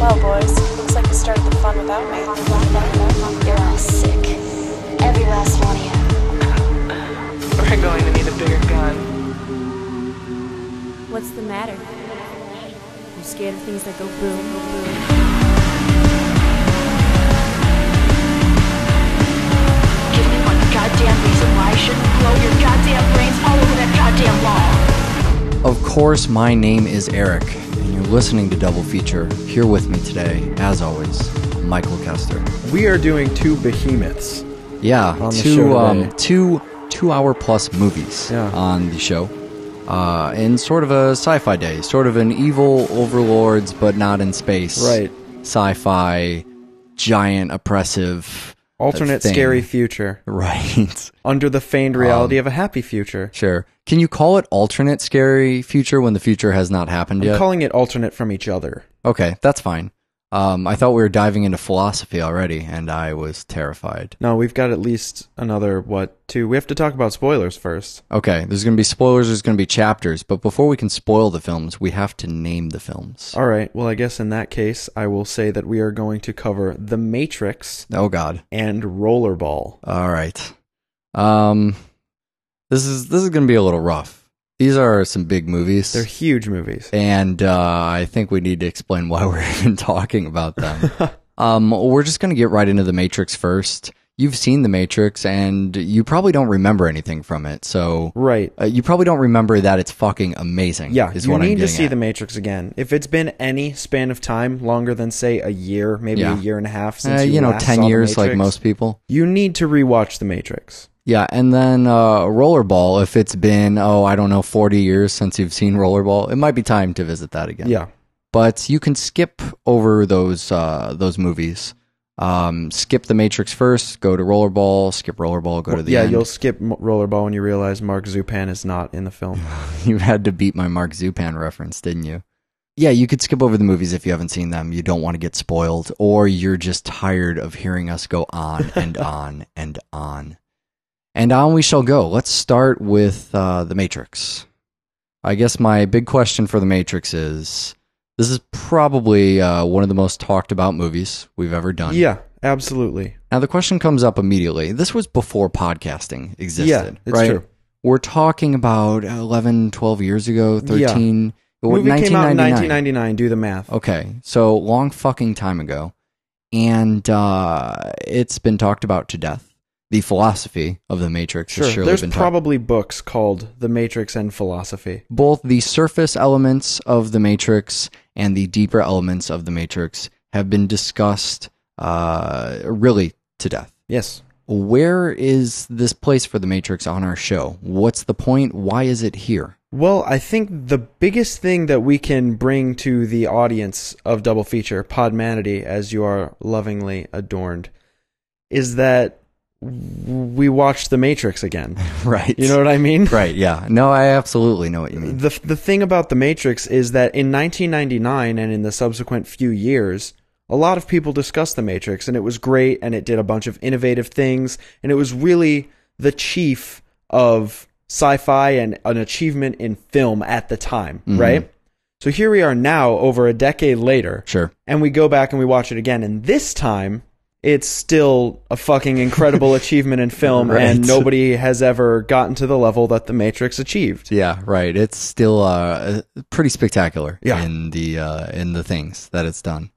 Well, boys, looks like you started the fun without me. You're all sick. Every last one of you. We're going to need a bigger gun. What's the matter? You scared of things that go boom, boom, boom? Give me one goddamn reason why I shouldn't blow your goddamn brains all over that goddamn wall. Of course, my name is Eric, and you're listening to Double Feature. Here with me today, as always, Michael Kester. We are doing two behemoths. Yeah, On the show today. two hour plus movies on the show. In sort of a sci-fi day, sort of an evil overlords, but not in space. Right. Sci-fi, giant, oppressive Alternate thing. scary future. Right. Under the feigned reality of a happy future. Sure. Can you call it alternate scary future when the future has not happened I'm yet? calling it alternate from each other. Okay, that's fine. I thought we were diving into philosophy already, and I was terrified. No, we've got at least another, two? We have to talk about spoilers first. Okay, there's going to be spoilers, there's going to be chapters, but before we can spoil the films, we have to name the films. All right, well, I guess in that case, I will say that we are going to cover The Matrix Oh, God. and Rollerball. All right. This is going to be a little rough. These are some big movies. They're huge movies. And I think we need to explain why we're even talking about them. We're just going to get right into The Matrix first. You've seen The Matrix, and you probably don't remember anything from it. So Right. You probably don't remember that it's fucking amazing. Yeah, is you what I'm need to getting see at. The Matrix again. If it's been any span of time longer than, say, a year, maybe a year and a half since you last 10 saw The years like Matrix, most people. you need to rewatch The Matrix. Yeah, and then Rollerball, if it's been, 40 years since you've seen Rollerball, it might be time to visit that again. Yeah. But you can skip over those movies. Skip The Matrix first, go to Rollerball, skip Rollerball, go to the end. You'll skip Rollerball when you realize Mark Zupan is not in the film. You had to beat my Mark Zupan reference, didn't you? Yeah, you could skip over the movies if you haven't seen them. You don't want to get spoiled, or you're just tired of hearing us go on and on and on. And on we shall go. Let's start with The Matrix. I guess my big question for The Matrix is, this is probably one of the most talked about movies we've ever done. Yeah, absolutely. Now the question comes up immediately. This was before podcasting existed, Yeah, it's right? true. We're talking about 11, 12 years ago, 13. The movie came out in 1999. 1999. Do the math. Okay, so long fucking time ago. And it's been talked about to death. The philosophy of The Matrix has surely There's been probably books called The Matrix and Philosophy. Both the surface elements of The Matrix and the deeper elements of The Matrix have been discussed really to death. Yes. Where is this place for The Matrix on our show? What's the point? Why is it here? Well, I think the biggest thing that we can bring to the audience of Double Feature, Podmanity, as you are lovingly adorned, is that we watched The Matrix again. Right. You know what I mean? Right, yeah. No, I absolutely know what you mean. The thing about The Matrix is that in 1999 and in the subsequent few years, a lot of people discussed The Matrix, and it was great, and it did a bunch of innovative things, and it was really the chief of sci-fi and an achievement in film at the time, right? So here we are now, over a decade later, Sure. and we go back and we watch it again, and this time, it's still a fucking incredible achievement in film, Right. and nobody has ever gotten to the level that The Matrix achieved. Yeah, right. It's still pretty spectacular Yeah. in the things that it's done.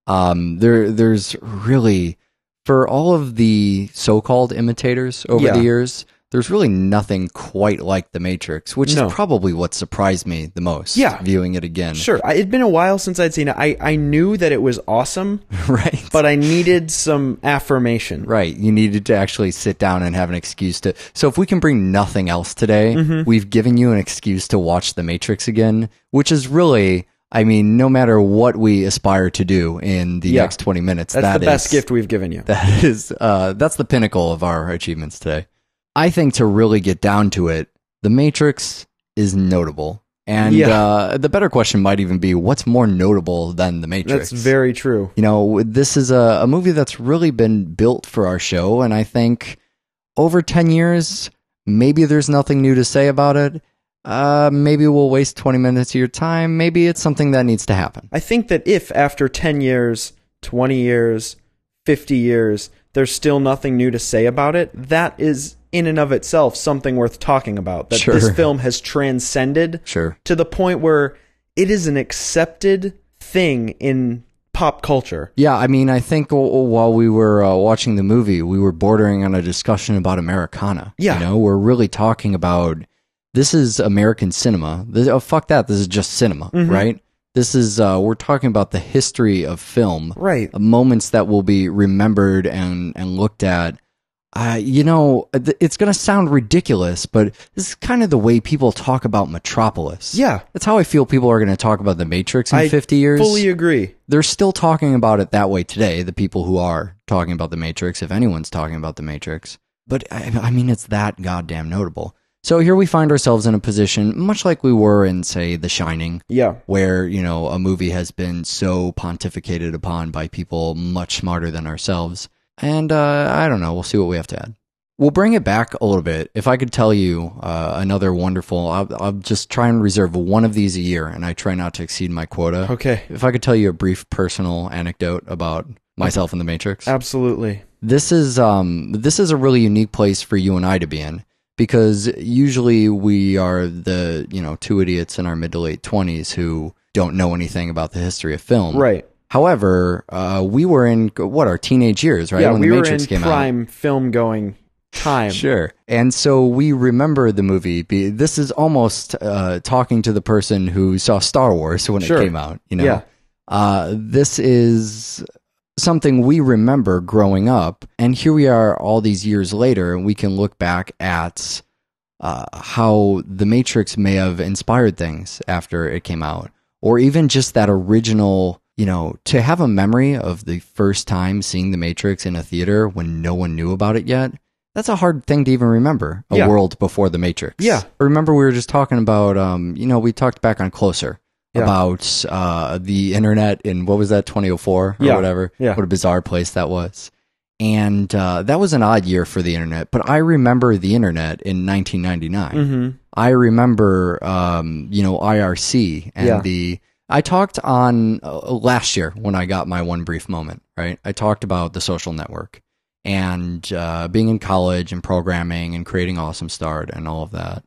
There's really, for all of the so-called imitators over the years, there's really nothing quite like The Matrix, which No. is probably what surprised me the most. Yeah. Viewing it again. Sure, it'd been a while since I'd seen it. I knew that it was awesome, Right. but I needed some affirmation. Right. You needed to actually sit down and have an excuse to. So if we can bring nothing else today, we've given you an excuse to watch The Matrix again, which is really, I mean, no matter what we aspire to do in the next 20 minutes, That's the best gift we've given you. That is, that's the pinnacle of our achievements today. I think to really get down to it, The Matrix is notable. And the better question might even be, what's more notable than The Matrix? That's very true. You know, this is a movie that's really been built for our show, and I think over 10 years, maybe there's nothing new to say about it. maybe we'll waste 20 minutes of your time. Maybe it's something that needs to happen. I think that if after 10 years, 20 years, 50 years, there's still nothing new to say about it, that is in and of itself something worth talking about. That Sure. this film has transcended Sure. to the point where it is an accepted thing in pop culture. Yeah, I mean, I think while we were watching the movie, we were bordering on a discussion about Americana. Yeah. You know, we're really talking about, this is American cinema. Fuck that. This is just cinema, right? This is, we're talking about the history of film. Right. Moments that will be remembered and looked at. You know, it's going to sound ridiculous, but this is kind of the way people talk about Metropolis. Yeah. That's how I feel people are going to talk about The Matrix in I 50 years. fully agree. They're still talking about it that way today, the people who are talking about The Matrix, if anyone's talking about The Matrix. But, I mean, it's that goddamn notable. So here we find ourselves in a position, much like we were in, say, The Shining, Yeah. where, you know, a movie has been so pontificated upon by people much smarter than ourselves. And I don't know, we'll see what we have to add. We'll bring it back a little bit. If I could tell you another wonderful, I'll just try and reserve one of these a year, and I try not to exceed my quota. Okay. If I could tell you a brief personal anecdote about myself and The Matrix. Absolutely. This is a really unique place for you and I to be in, because usually we are the, you know, two idiots in our mid to late 20s who don't know anything about the history of film. Right. However, we were in our teenage years, right? Yeah, when we The were Matrix in came prime film going time. Sure. And so we remember the movie. This is almost talking to the person who saw Star Wars when Sure. it came out. You know, Yeah. this is something we remember growing up, and here we are all these years later, and we can look back at how The Matrix may have inspired things after it came out, or even just that original. You know, to have a memory of the first time seeing The Matrix in a theater when no one knew about it yet, that's a hard thing to even remember. A Yeah. world before The Matrix. Yeah. Remember, we were just talking about, you know, we talked back on Closer Yeah. about the internet in, what was that, 2004 or Yeah. whatever? Yeah. What a bizarre place that was. And that was an odd year for the internet, but I remember the internet in 1999. Mm-hmm. I remember, you know, IRC and Yeah. I talked on last year when I got my one brief moment, right? I talked about The Social Network and being in college and programming and creating Awesome Start and all of that.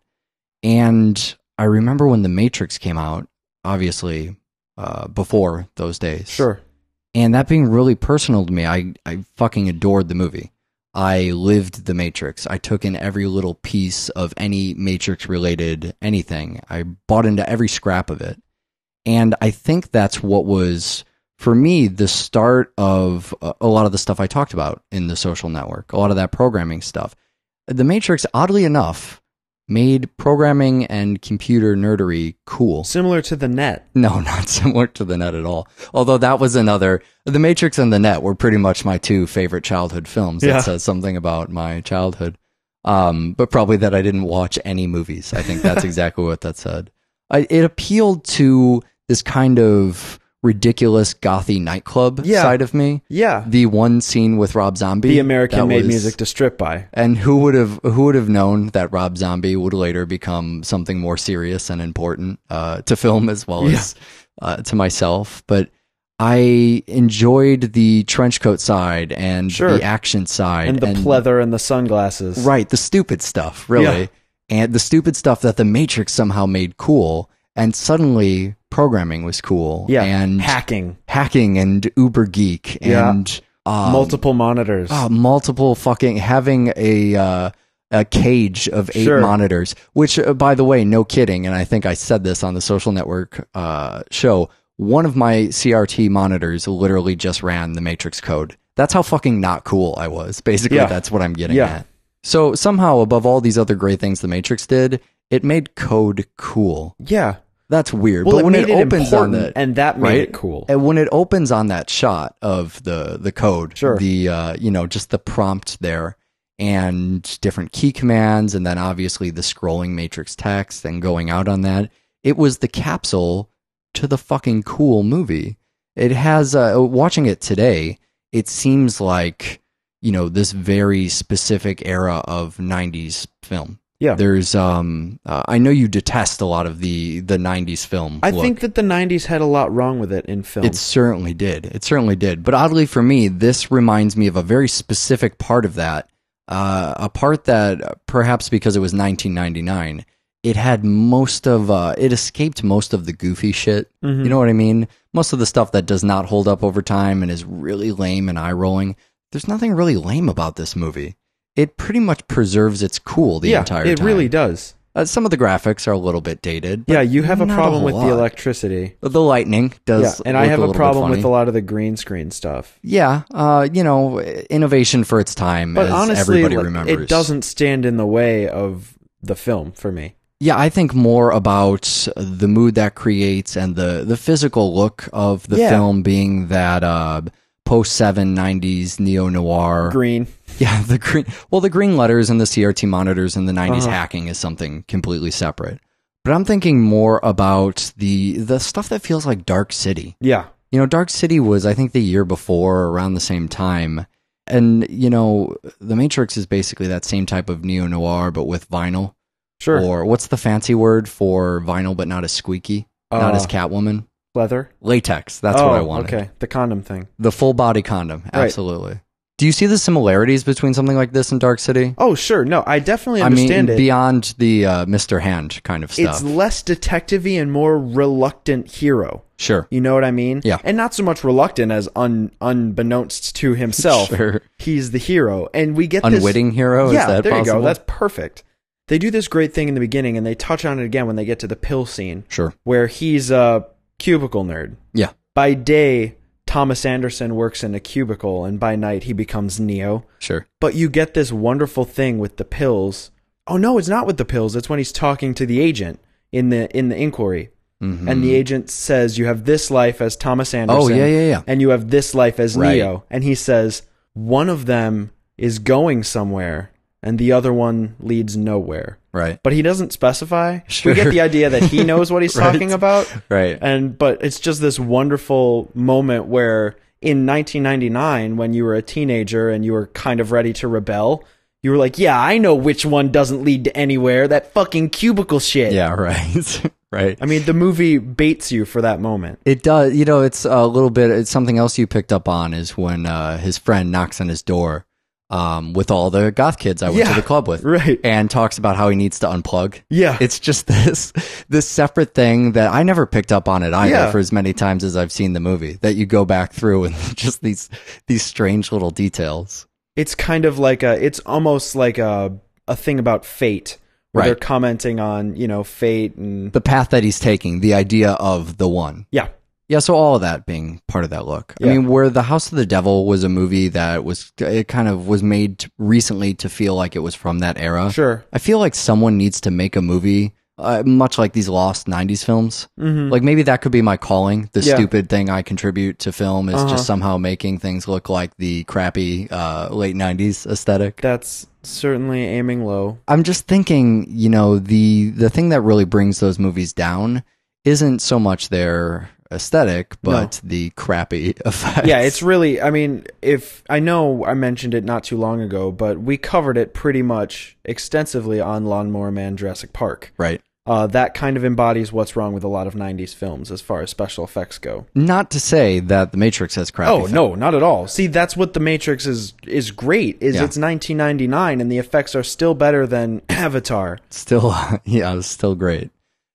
And I remember when The Matrix came out, obviously before those days. Sure. And that being really personal to me, I fucking adored the movie. I lived The Matrix. I took in every little piece of any Matrix-related anything. I bought into every scrap of it. And I think that's what was, for me, the start of a lot of the stuff I talked about in The Social Network, a lot of that programming stuff. The Matrix, oddly enough, made programming and computer nerdery cool. Similar to the net. No, not similar to the net at all. Although that was another, The Matrix and the Net were pretty much my two favorite childhood films. Yeah. That says something about my childhood. But probably that I didn't watch any movies. I think that's exactly what that said. It appealed to this kind of ridiculous gothy nightclub Yeah. side of me. Yeah. The one scene with Rob Zombie. The American that made was- music to strip by. And who would have known that Rob Zombie would later become something more serious and important to film as well as to myself. But I enjoyed the trenchcoat side and Sure. the action side And the pleather and the sunglasses. right, the stupid stuff, really, Yeah. and the stupid stuff that the Matrix somehow made cool. And suddenly, programming was cool. Yeah. And Hacking. and Uber Geek Yeah. and Multiple monitors. multiple fucking having a cage of 8 Sure. monitors, which by the way, no kidding, and I think I said this on the Social Network show, one of my CRT monitors literally just ran the Matrix code. That's how fucking not cool I was. Basically, Yeah. that's what I'm getting Yeah. at. So somehow, above all these other great things the Matrix did, it made code cool. Yeah. That's weird. Well, but it when made it it opens on important, that, and that made right? it cool. And when it opens on that shot of the code, Sure. the you know, just the prompt there and different key commands, and then obviously the scrolling matrix text and going out on that, it was the capsule to the fucking cool movie. It has watching it today, it seems like, you know, this very specific era of 90s film. Yeah. There's I know you detest a lot of the 90s film I look. think that the 90s had a lot wrong with it in film. It certainly did. It certainly did. But oddly for me, this reminds me of a very specific part of that. A part that perhaps because it was 1999, it had it escaped most of the goofy shit. Mm-hmm. You know what I mean? Most of the stuff that does not hold up over time and is really lame and eye-rolling. There's nothing really lame about this movie. It pretty much preserves its cool the entire time. It really does. Some of the graphics are a little bit dated. Yeah, you have a not problem whole with lot. the electricity. The lightning does. Yeah, and I look have a little bit problem funny. with a lot of the green screen stuff. Yeah, innovation for its time, But as honestly, everybody like, remembers. it doesn't stand in the way of the film for me. Yeah, I think more about the mood that creates and the physical look of the Yeah. film being that post-7 90s neo-noir. Green. Yeah, the green letters and the CRT monitors in the 90s Uh-huh. hacking is something completely separate. But I'm thinking more about the stuff that feels like Dark City. Yeah. You know, Dark City was, I think, the year before, around the same time. And, you know, The Matrix is basically that same type of neo-noir, but with vinyl. Sure. Or what's the fancy word for vinyl, but not as squeaky? Not as Catwoman? Leather. Latex. That's what I wanted. Okay. The condom thing. The full body condom. Right. Absolutely. Do you see the similarities between something like this and Dark City? Oh, sure. No, I definitely understand it. Beyond the Mr. Hand kind of stuff. It's less detective-y and more reluctant hero. Sure. You know what I mean? Yeah. And not so much reluctant as unbeknownst to himself. Sure. He's the hero. And we get this... Unwitting hero? Yeah, Is that there possible? you go. That's perfect. They do this great thing in the beginning, and they touch on it again when they get to the pill scene. Sure. Where he's a cubicle nerd. Yeah. By day, Thomas Anderson works in a cubicle, and by night he becomes Neo. Sure. But you get this wonderful thing with the pills. Oh no, it's not with the pills. It's when he's talking to the agent in the inquiry. Mm-hmm. And the agent says, you have this life as Thomas Anderson. Oh, yeah. And you have this life as Right. Neo. And he says, one of them is going somewhere, and the other one leads nowhere. Right. But he doesn't specify. Sure. We get the idea that he knows what he's Right. talking about. Right. But it's just this wonderful moment where in 1999, when you were a teenager and you were kind of ready to rebel, you were like, yeah, I know which one doesn't lead to anywhere. That fucking cubicle shit. Yeah, right. Right. I mean, the movie baits you for that moment. It does. You know, it's a little bit, it's something else you picked up on is when his friend knocks on his door with all the goth kids I went to the club with. Right. And talks about how he needs to unplug. Yeah. It's just this separate thing that I never picked up on it either Yeah. for as many times as I've seen the movie, that you go back through and just these strange little details. It's kind of like it's almost like a thing about fate. Where Right. they're commenting on, fate and... The path that he's taking, the idea of the one. Yeah. Yeah, so all of that being part of that look. Yeah. I mean, where The House of the Devil was a movie that it kind of was made recently to feel like it was from that era. Sure. I feel like someone needs to make a movie, much like these lost 90s films. Mm-hmm. Like maybe that could be my calling. The Yeah. stupid thing I contribute to film is Uh-huh. just somehow making things look like the crappy late 90s aesthetic. That's certainly aiming low. I'm just thinking, the thing that really brings those movies down isn't so much their aesthetic, but the crappy effects. Yeah, it's really, I mean, I know I mentioned it not too long ago, but we covered it pretty much extensively on Lawnmower Man Jurassic Park. Right. That kind of embodies what's wrong with a lot of 90s films as far as special effects go. Not to say that The Matrix has crappy effects. No, not at all. See, that's what The Matrix is great, is Yeah. it's 1999 and the effects are still better than Avatar. Still, yeah, it's still great.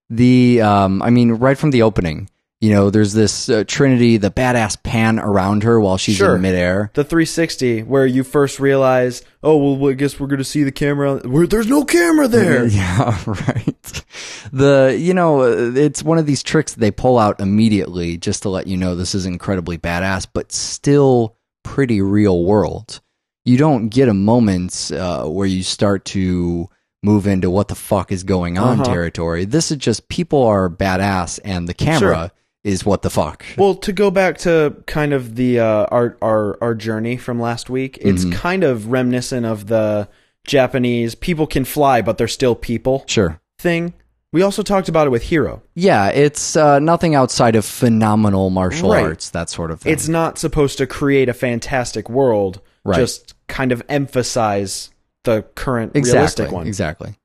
Right from the opening, there's this Trinity, the badass pan around her while she's Sure. in midair. The 360, where you first realize, oh, well, I guess we're going to see the camera. There's no camera there. Yeah, right. It's one of these tricks they pull out immediately just to let you know this is incredibly badass, but still pretty real world. You don't get a moment where you start to move into what the fuck is going on territory. This is just people are badass and the camera is what the fuck. Well, to go back to kind of the our journey from last week, it's kind of reminiscent of the Japanese people can fly but they're still people Sure. thing. We also talked about it with Hero. Yeah, it's nothing outside of phenomenal martial Right. arts, that sort of thing. It's not supposed to create a fantastic world, Right. just kind of emphasize the current realistic one. Exactly.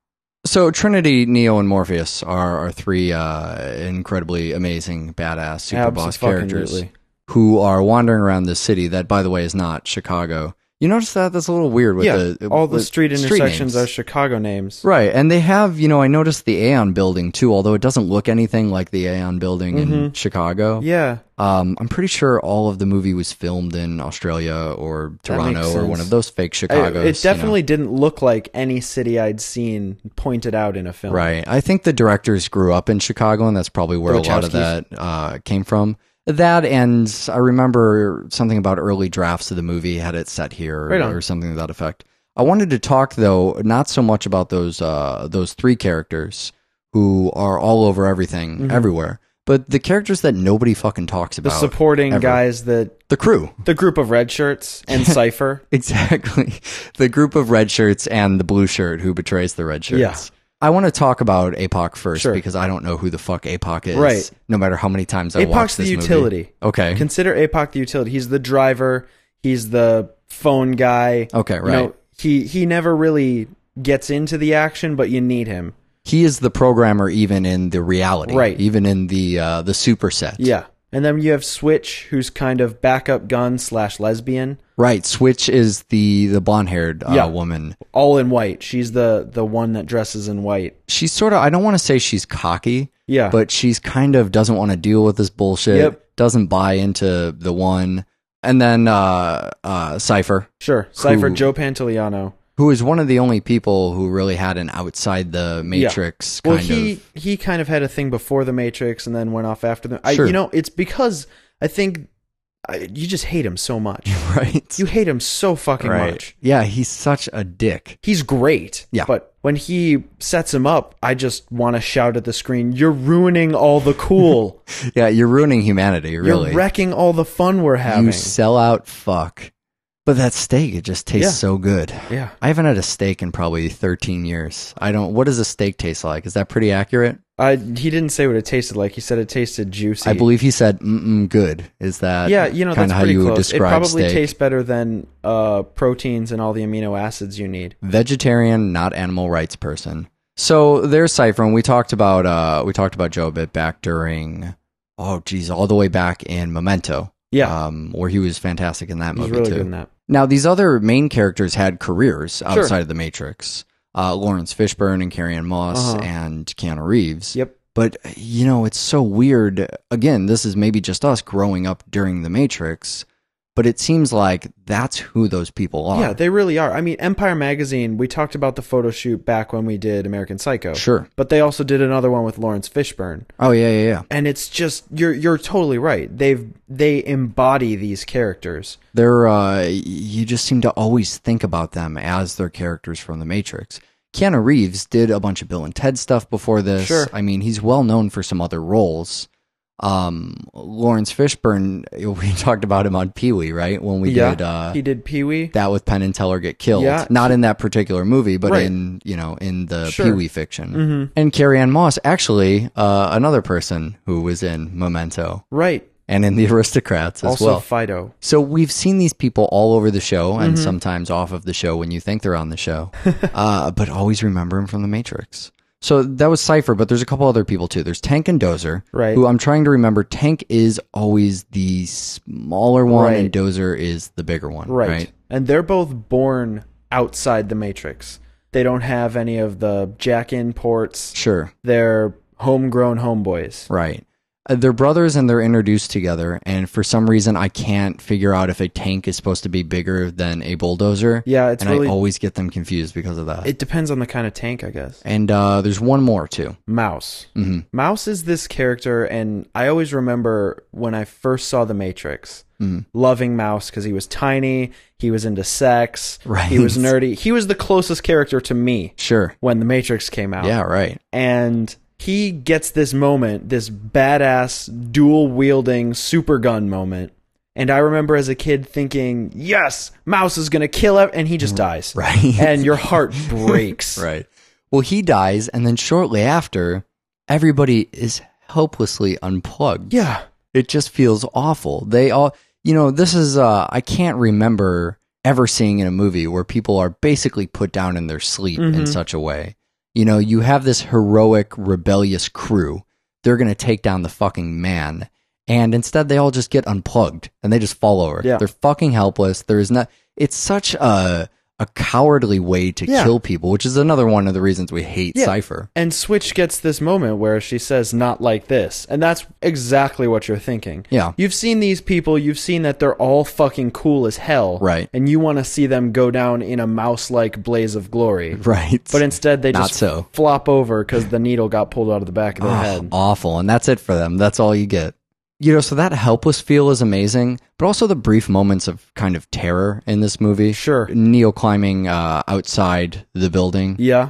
So Trinity, Neo, and Morpheus are three incredibly amazing, badass, super boss characters Abso-fucking-lutely. who are wandering around the city that, by the way, is not Chicago. You notice that? That's a little weird with all the with street intersections names. are Chicago names. Right, and they have, I noticed the Aeon building too, although it doesn't look anything like the Aeon building in Chicago. Yeah. I'm pretty sure all of the movie was filmed in Australia or That makes Toronto or one sense. of those fake Chicagos. It definitely didn't look like any city I'd seen pointed out in a film. Right. I think the directors grew up in Chicago, and that's probably where a lot of Wachowskis. that came from. That, and I remember something about early drafts of the movie had it set here Right on. or something to that effect. I wanted to talk, though, not so much about those three characters who are all over everything, everywhere, but the characters that nobody fucking talks The about. supporting ever. guys that The crew. the group of red shirts and Cypher. Exactly. The group of red shirts and the blue shirt who betrays the red shirts. Yeah. I want to talk about APOC first Sure. because I don't know who the fuck APOC is. Right. No matter how many times I watch APOC's this the movie. utility. Okay. Consider APOC the utility. He's the driver. He's the phone guy. Okay, right. He never really gets into the action, but you need him. He is the programmer even in the reality. Right. Even in the superset. Yeah. And then you have Switch, who's kind of backup gun / lesbian, Right. Switch is the blonde-haired Yeah. woman. all in white. She's the one that dresses in white. She's sort of, I don't want to say she's cocky, Yeah. but she's kind of doesn't want to deal with this bullshit. Yep. Doesn't buy into the one. And then Cypher, Sure. Cypher, Who- Joe Pantoliano. who is one of the only people who really had an outside the Matrix Well, kind of. he kind of had a thing before the Matrix and then went off after them. Sure. It's because I think you just hate him so much. Right. You hate him so fucking right. much. Yeah, he's such a dick. He's great. Yeah. But when he sets him up, I just want to shout at the screen, "You're ruining all the cool. Yeah, you're ruining humanity, really. You're wrecking all the fun we're having." You sell out fuck. But that steak, it just tastes Yeah. so good. Yeah. I haven't had a steak in probably 13 years. What does a steak taste like? Is that pretty accurate? He didn't say what it tasted like. He said it tasted juicy. I believe he said, good. Is that Yeah, kind that's of how pretty you would close. It describe probably steak? tastes better than proteins and all the amino acids you need. Vegetarian, not animal rights person. So there's Cypher, and we talked about Joe a bit back during, all the way back in Memento. Yeah. Where he was fantastic in that He's movie really too. good in that. Now, these other main characters had careers outside of the Matrix. Lawrence Fishburne and Carrie-Anne Moss and Keanu Reeves. Yep. But, it's so weird. Again, this is maybe just us growing up during the Matrix, but it seems like that's who those people are. Yeah, they really are. I mean, Empire Magazine, we talked about the photo shoot back when we did American Psycho. Sure. But they also did another one with Lawrence Fishburne. Oh, yeah. And it's just you're totally right. They embody these characters. They're, you just seem to always think about them as their characters from the Matrix. Keanu Reeves did a bunch of Bill and Ted stuff before this. Sure. I mean, he's well known for some other roles. Lawrence Fishburne, we talked about him on Pee-wee, right? When we did he did Pee-wee. that with Penn and Teller Get Killed. Yeah. Not in that particular movie, but Right. in the Sure. Pee-wee fiction. And Carrie-Anne Moss, actually, another person who was in Memento Right. and in The Aristocrats as Also well. Fido. So we've seen these people all over the show and sometimes off of the show when you think they're on the show, but always remember them from the Matrix. So that was Cypher, but there's a couple other people too. There's Tank and Dozer, Right. who I'm trying to remember. Tank is always the smaller one and Right. Dozer is the bigger one, right? And they're both born outside the Matrix. They don't have any of the jack-in ports. Sure, They're homegrown homeboys. right. They're brothers and they're introduced together, and for some reason I can't figure out if a tank is supposed to be bigger than a bulldozer. Yeah, it's and really... I always get them confused because of that. It depends on the kind of tank, I guess. And there's one more too. Mouse. Mm-hmm. Mouse is this character, and I always remember when I first saw The Matrix, loving Mouse because he was tiny, he was into sex, Right. he was nerdy. He was the closest character to me Sure. when The Matrix came out. Yeah, right. And he gets this moment, this badass dual-wielding super gun moment. And I remember as a kid thinking, yes, Mouse is going to kill him, and he just dies. Right. And your heart breaks. Right. Well, he dies, and then shortly after, everybody is helplessly unplugged. Yeah. It just feels awful. They all, this is, I can't remember ever seeing in a movie where people are basically put down in their sleep in such a way. You know, you have this heroic, rebellious crew. They're going to take down the fucking man. And instead, they all just get unplugged and they just fall over. Yeah. They're fucking helpless. It's such a cowardly way to kill people, which is another one of the reasons we hate Cypher. And Switch gets this moment where she says, not like this. And that's exactly what you're thinking. Yeah. You've seen these people, you've seen that they're all fucking cool as hell. Right. And you want to see them go down in a mouse-like blaze of glory. Right. But instead, they Not just so. flop over because the needle got pulled out of the back of their head. Awful. And that's it for them. That's all you get. You know, so that helpless feel is amazing, but also the brief moments of kind of terror in this movie. Sure. Neo climbing outside the building. Yeah.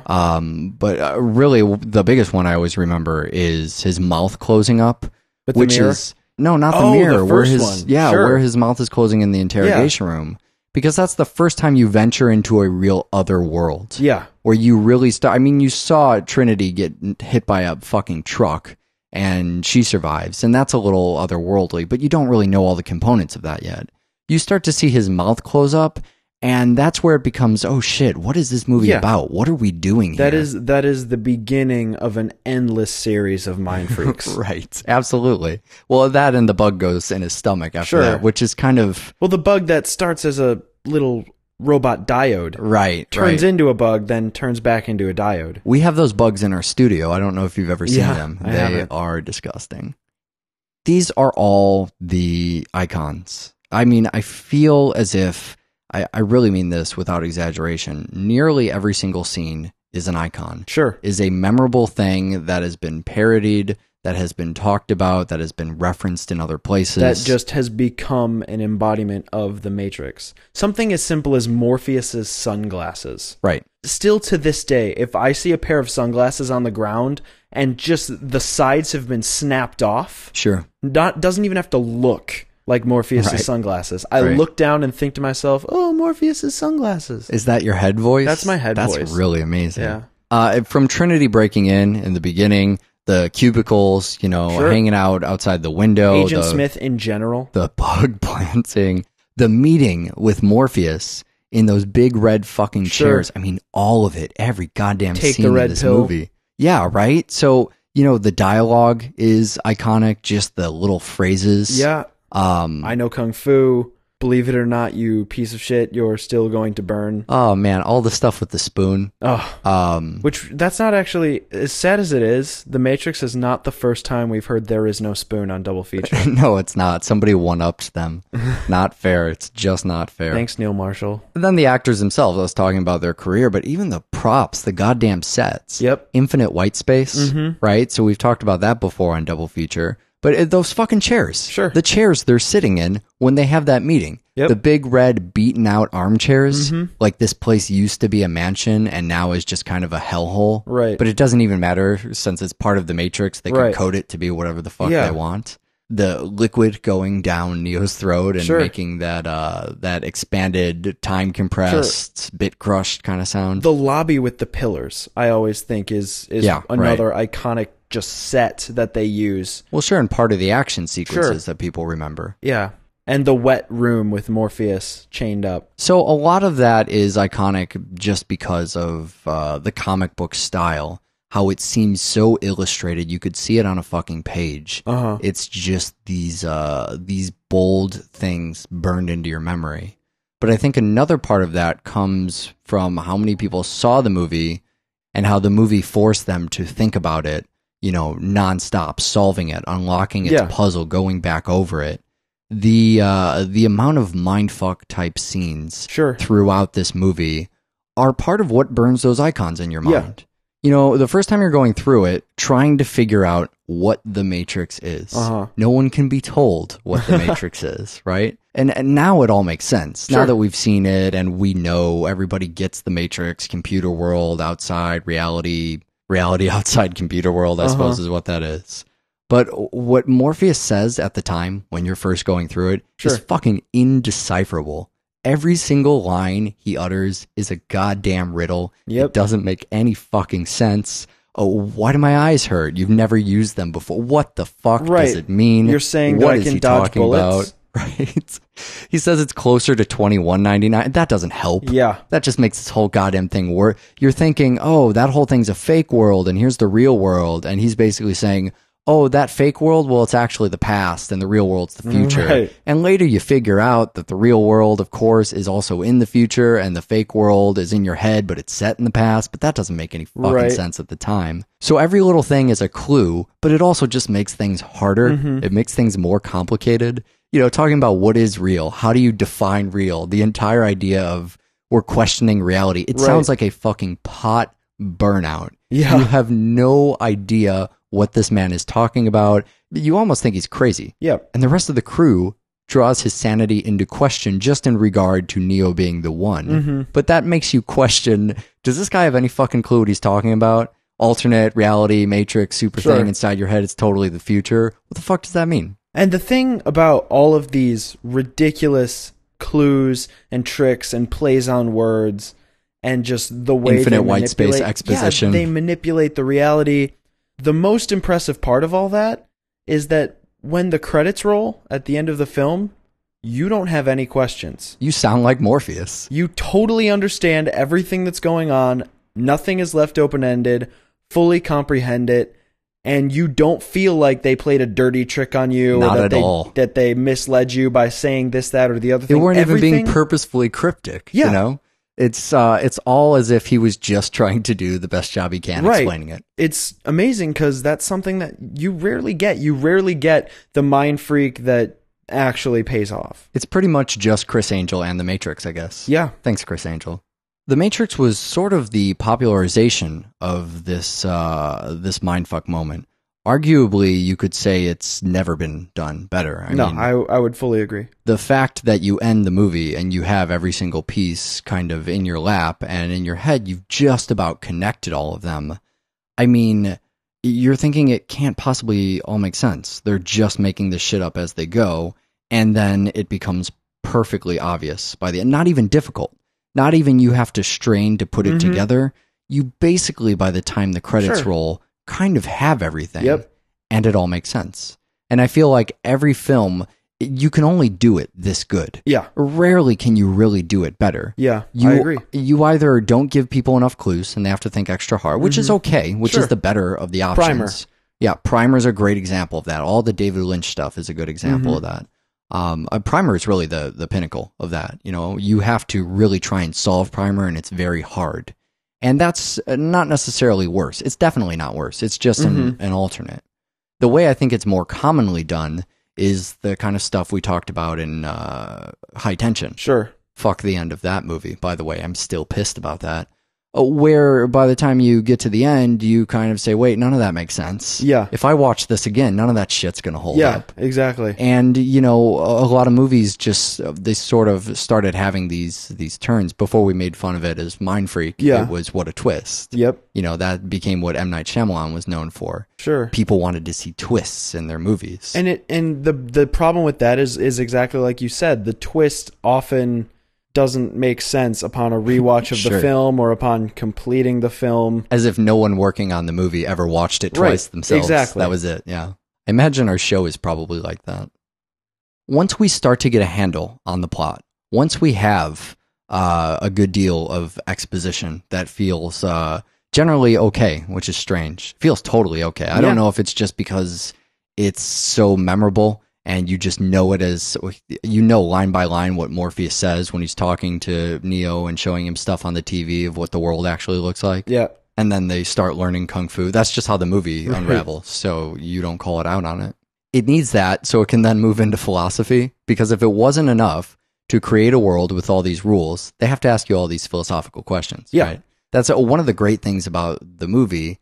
But really, the biggest one I always remember is his mouth closing up. With the which mirror? is no, not the Oh, the mirror. Where first his one. yeah, Sure. where his mouth is closing in the interrogation room, because that's the first time you venture into a real other world. Yeah. Where you really start. I mean, you saw Trinity get hit by a fucking truck. And she survives, and that's a little otherworldly, but you don't really know all the components of that yet. You start to see his mouth close up, and that's where it becomes, oh shit, what is this movie about? What are we doing here? That is the beginning of an endless series of mind freaks. Right, absolutely. Well, that and the bug goes in his stomach after Sure. that, which is kind of... Well, the bug that starts as a little robot diode turns right. into a bug, then turns back into a diode. We have those bugs in our studio. I don't know if you've ever seen them. I They haven't. are disgusting. These are all the icons. I mean, I feel as if, I really mean this without exaggeration, nearly every single scene is an icon. Sure. Is a memorable thing that has been parodied, that has been talked about, that has been referenced in other places. That just has become an embodiment of the Matrix. Something as simple as Morpheus's sunglasses. Right. Still to this day, if I see a pair of sunglasses on the ground and just the sides have been snapped off, Sure. doesn't even have to look like Morpheus's Right. sunglasses. I Right. look down and think to myself, oh, Morpheus's sunglasses. Is that your head voice? That's my head voice. That's really amazing. Yeah. From Trinity breaking in the beginning, the cubicles, you know, Sure. hanging out outside the window. Agent the, Smith in general. The bug planting. The meeting with Morpheus in those big red fucking Sure. chairs. I mean, all of it. Every goddamn Take scene the in red this pill. movie. Yeah, right? So, you know, the dialogue is iconic. Just the little phrases. Yeah. Um, I know Kung Fu. Believe it or not, you piece of shit, you're still going to burn. oh, man. All the stuff with the spoon. Oh. Which, that's not actually, as sad as it is, The Matrix is not the first time we've heard there is no spoon on Double Feature. No, it's not. Somebody one-upped them. Not fair. It's just not fair. Thanks, Neil Marshall. And then the actors themselves, I was talking about their career, but even the props, the goddamn sets. Yep. Infinite white space, right? So we've talked about that before on Double Feature. But those fucking chairs. Sure. The chairs they're sitting in when they have that meeting. Yep. The big red beaten out armchairs. Like this place used to be a mansion and now is just kind of a hellhole. Right. But it doesn't even matter since it's part of the Matrix. They can Right. code it to be whatever the fuck Yeah. they want. The liquid going down Neo's throat and Sure. making that that expanded, time compressed, bit crushed kind of sound. The lobby with the pillars, I always think is Yeah, another iconic just set that they use. Well, sure, and part of the action sequences that people remember. Yeah. And the wet room with Morpheus chained up. So a lot of that is iconic just because of the comic book style, how it seems so illustrated. You could see it on a fucking page. Uh-huh. It's just these bold things burned into your memory. But I think another part of that comes from how many people saw the movie and how the movie forced them to think about it, you know, nonstop, solving it, unlocking its Yeah. puzzle, going back over it. The amount of mindfuck type scenes Sure. throughout this movie are part of what burns those icons in your Yeah. mind. You know, the first time you're going through it, trying to figure out what the Matrix is. Uh-huh. No one can be told what the Matrix is, right? And now it all makes sense. Now Sure. that we've seen it and we know everybody gets the Matrix, computer world, outside reality outside computer world, I suppose is what that is. But what Morpheus says at the time when you're first going through it is Sure. fucking indecipherable. Every single line he utters is a goddamn riddle. Yep. It doesn't make any fucking sense. Oh, why do my eyes hurt? You've never used them before. What the fuck Right. does it mean? You're saying What that I is can he dodge talking bullets? about? right? He says it's closer to $21.99. That doesn't help. Yeah. That just makes this whole goddamn thing work. You're thinking, oh, that whole thing's a fake world, and here's the real world. And he's basically saying, oh, that fake world, well, it's actually the past, and the real world's the future. Right. And later you figure out that the real world, of course, is also in the future, and the fake world is in your head, but it's set in the past. But that doesn't make any fucking Right. sense at the time. So every little thing is a clue, but it also just makes things harder. It makes things more complicated. You know, talking about what is real, how do you define real? The entire idea of we're questioning reality. It Right. sounds like a fucking pot burnout. Yeah. You have no idea what this man is talking about. You almost think he's crazy. Yep. And the rest of the crew draws his sanity into question just in regard to Neo being the one. But that makes you question, does this guy have any fucking clue what he's talking about? Alternate reality, matrix, super Sure. thing inside your head, it's totally the future. What the fuck does that mean? And the thing about all of these ridiculous clues and tricks and plays on words and just the way Infinite they white space manipulate- exposition. Yeah, they manipulate the reality. The most impressive part of all that is that when the credits roll at the end of the film, you don't have any questions. You sound like Morpheus. You totally understand everything that's going on. Nothing is left open-ended, fully comprehend it, and you don't feel like they played a dirty trick on you Not or that at all. that they misled you by saying this, that, or the other thing. They weren't even being Everything- purposefully cryptic, Yeah. you know? It's all as if he was just trying to do the best job he can Right. explaining it. It's amazing because that's something that you rarely get. You rarely get the mind freak that actually pays off. It's pretty much just Chris Angel and The Matrix, I guess. Yeah. Thanks, Chris Angel. The Matrix was sort of the popularization of this mindfuck moment. Arguably, you could say it's never been done better. I would fully agree. The fact that you end the movie and you have every single piece kind of in your lap and in your head, you've just about connected all of them. I mean, you're thinking it can't possibly all make sense. They're just making this shit up as they go, and then it becomes perfectly obvious by the end. Not even difficult. Not even you have to strain to put it together. You basically, by the time the credits Sure. roll, kind of have everything. Yep. And it all makes sense. And I feel like every film, you can only do it this good. Yeah. Rarely can you really do it better. Yeah. You, I agree. You either don't give people enough clues and they have to think extra hard, which is okay, which Sure. is the better of the options. Primer. Yeah, Primer's a great example of that. All the David Lynch stuff is a good example of that. A Primer is really the pinnacle of that. You know, you have to really try and solve Primer, and it's very hard. And that's not necessarily worse. It's definitely not worse. It's just an alternate. The way I think it's more commonly done is the kind of stuff we talked about in High Tension. Sure. Fuck the end of that movie, by the way. I'm still pissed about that. Where by the time you get to the end, you kind of say, wait, none of that makes sense. Yeah. If I watch this again, none of that shit's going to hold Yeah, up. exactly. And, you know, a lot of movies just, they sort of started having these turns. Before we made fun of it as Mind Freak, Yeah. it was What a Twist. Yep. You know, that became what M. Night Shyamalan was known for. Sure. People wanted to see twists in their movies. And the problem with that is exactly like you said. The twist often doesn't make sense upon a rewatch of Sure. the film or upon completing the film. As if no one working on the movie ever watched it twice Right, themselves. exactly. That was it, yeah. I imagine our show is probably like that. Once we start to get a handle on the plot, once we have a good deal of exposition that feels generally okay, which is strange, feels totally okay. I Yeah. don't know if it's just because it's so memorable and you just know it as, you know, line by line what Morpheus says when he's talking to Neo and showing him stuff on the TV of what the world actually looks like. Yeah. And then they start learning Kung Fu. That's just how the movie unravels, so you don't call it out on it. It needs that so it can then move into philosophy, because if it wasn't enough to create a world with all these rules, they have to ask you all these philosophical questions. Yeah. Right? That's one of the great things about the movie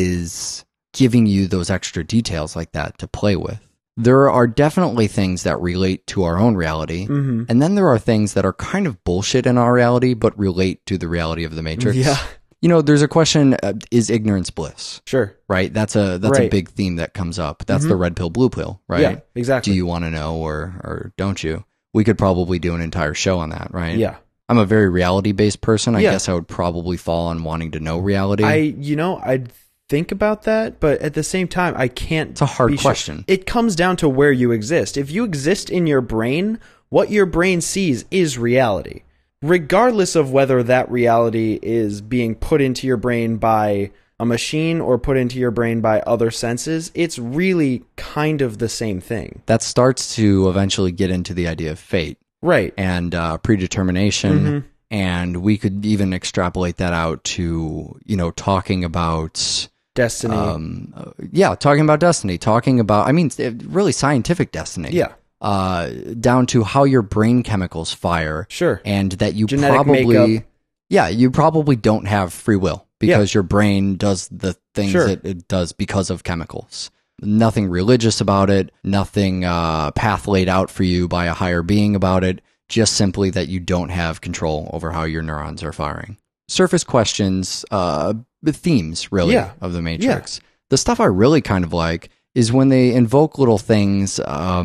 is giving you those extra details like that to play with. There are definitely things that relate to our own reality, Mm-hmm. and then there are things that are kind of bullshit in our reality, but relate to the reality of the Matrix. Yeah. You know, there's a question, is ignorance bliss? Sure. Right? That's a Right. big theme that comes up. That's the red pill, blue pill, right? Yeah, exactly. Do you want to know or don't you? We could probably do an entire show on that, right? Yeah. I'm a very reality-based person. I Yeah. guess I would probably fall on wanting to know reality. I think about that, but at the same time, I can't. It's a hard be sure. question. It comes down to where you exist. If you exist in your brain, what your brain sees is reality. Regardless of whether that reality is being put into your brain by a machine or put into your brain by other senses, it's really kind of the same thing. That starts to eventually get into the idea of fate. Right. And predetermination. And we could even extrapolate that out to, talking about Destiny. talking about destiny, talking about, really scientific destiny. Yeah. Down to how your brain chemicals fire. Sure. And that you Genetic makeup. you probably don't have free will because your brain does the things that it does because of chemicals. Nothing religious about it, nothing path laid out for you by a higher being about it, just simply that you don't have control over how your neurons are firing. Surface questions, the themes, really, of the Matrix. Yeah. The stuff I really kind of like is when they invoke little things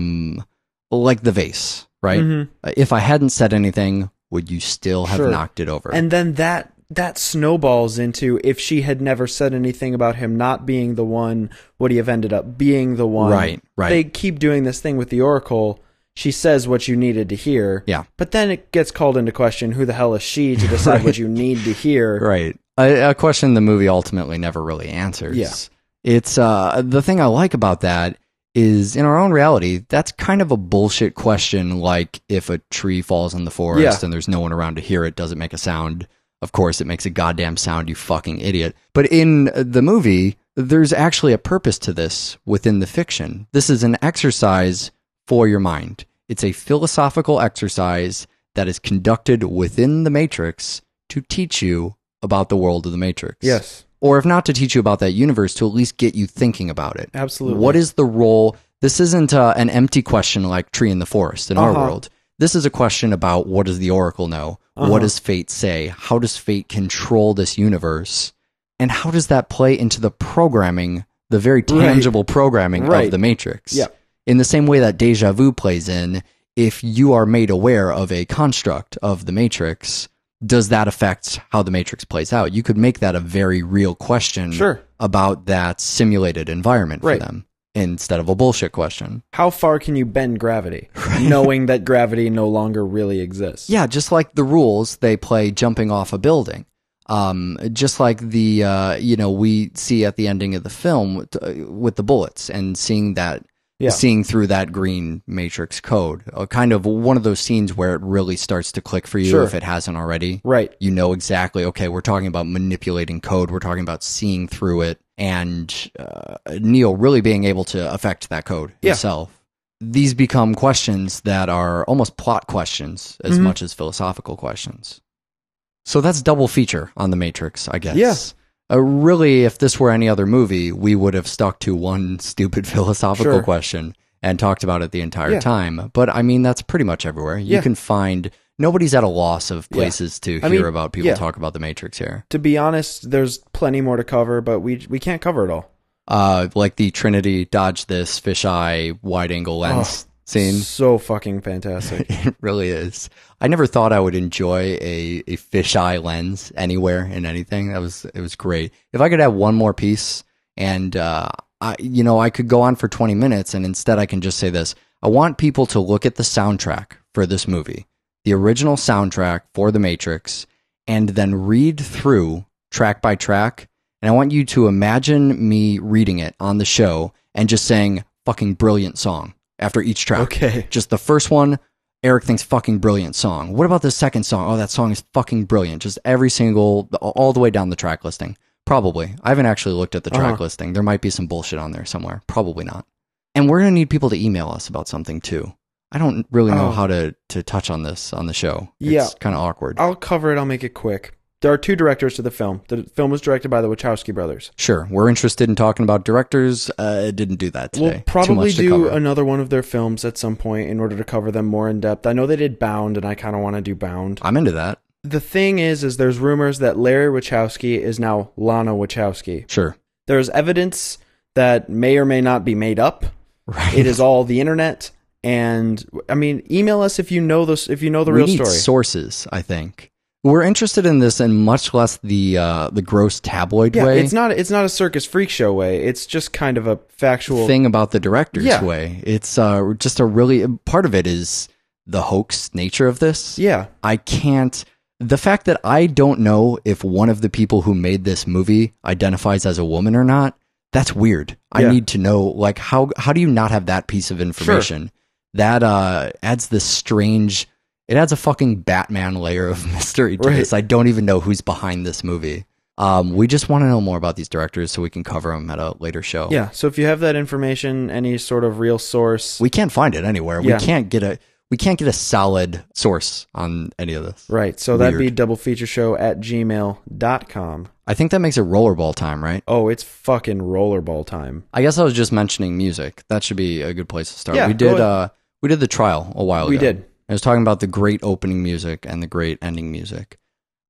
like the vase, right? If I hadn't said anything, would you still have knocked it over? And then that snowballs into, if she had never said anything about him not being the one, would he have ended up being the one? Right. They keep doing this thing with the Oracle. She says what you needed to hear. Yeah. But then it gets called into question, who the hell is she to decide what you need to hear? Right. A question the movie ultimately never really answers. Yeah. It's the thing I like about that is, in our own reality, that's kind of a bullshit question, like if a tree falls in the forest and there's no one around to hear it, does it make a sound? Of course, it makes a goddamn sound, you fucking idiot. But in the movie, there's actually a purpose to this within the fiction. This is an exercise for your mind. It's a philosophical exercise that is conducted within the Matrix to teach you about the world of the Matrix. Yes. Or if not to teach you about that universe, to at least get you thinking about it. Absolutely. What is the role? This isn't an empty question like tree in the forest in our world. This is a question about, what does the Oracle know? What does fate say? How does fate control this universe? And how does that play into the programming, the very tangible programming of the Matrix? Yeah. In the same way that deja vu plays in, if you are made aware of a construct of the Matrix, does that affect how the Matrix plays out? You could make that a very real question about that simulated environment for them, instead of a bullshit question. How far can you bend gravity, knowing that gravity no longer really exists? Yeah, just like the rules they play jumping off a building. Just like the, we see at the ending of the film with the bullets and seeing that, seeing through that green Matrix code. Kind of one of those scenes where it really starts to click for you if it hasn't already. Right. You know exactly, okay, we're talking about manipulating code. We're talking about seeing through it. And Neo really being able to affect that code himself. These become questions that are almost plot questions as much as philosophical questions. So that's double feature on The Matrix, I guess. Yeah. Really, if this were any other movie, we would have stuck to one stupid philosophical question and talked about it the entire time. But I mean, that's pretty much everywhere. You can find, nobody's at a loss of places to hear about people talk about The Matrix here. To be honest, there's plenty more to cover, but we can't cover it all. Like the Trinity dodge this fisheye wide angle lens scene. So fucking fantastic. It really is. I never thought I would enjoy a fisheye lens anywhere in anything. It was great. If I could have one more piece and I could go on for 20 minutes and instead I can just say this. I want people to look at the soundtrack for this movie, the original soundtrack for The Matrix, and then read through track by track. And I want you to imagine me reading it on the show and just saying, fucking brilliant song after each track. Okay. Just the first one, Eric thinks fucking brilliant song. What about the second song? Oh, that song is fucking brilliant. Just every single, all the way down the track listing. Probably. I haven't actually looked at the track listing. There might be some bullshit on there somewhere. Probably not. And we're going to need people to email us about something too. I don't really know how to touch on this on the show. It's kind of awkward. I'll cover it. I'll make it quick. There are two directors to the film. The film was directed by the Wachowski brothers. Sure. We're interested in talking about directors. Didn't do that today. We'll probably do another one of their films at some point in order to cover them more in depth. I know they did Bound, and I kind of want to do Bound. I'm into that. The thing is there's rumors that Larry Wachowski is now Lana Wachowski. Sure. There's evidence that may or may not be made up. Right. It is all the internet. And I mean, email us if you know this, if you know the real story. We need sources, I think. We're interested in this in much less the gross tabloid Yeah, way. it's not a circus freak show way. It's just kind of a factual thing about the director's Yeah. way. It's just a really part of it is the hoax nature of this. Yeah. The fact that I don't know if one of the people who made this movie identifies as a woman or not, that's weird. I Yeah. need to know, like, how do you not have that piece of information? That adds this strange, it adds a fucking Batman layer of mystery to Right. this. I don't even know who's behind this movie. We just want to know more about these directors so we can cover them at a later show. Yeah, so if you have that information, any sort of real source, We can't find it anywhere. Yeah. We can't get a solid source on any of this. right, so that'd be Weird. doublefeatureshow@gmail.com. I think that makes it rollerball time, right? Oh, it's fucking rollerball time. I guess I was just mentioning music. That should be a good place to start. Yeah, we go did ahead. we did the trial a while ago. We did. I was talking about the great opening music and the great ending music.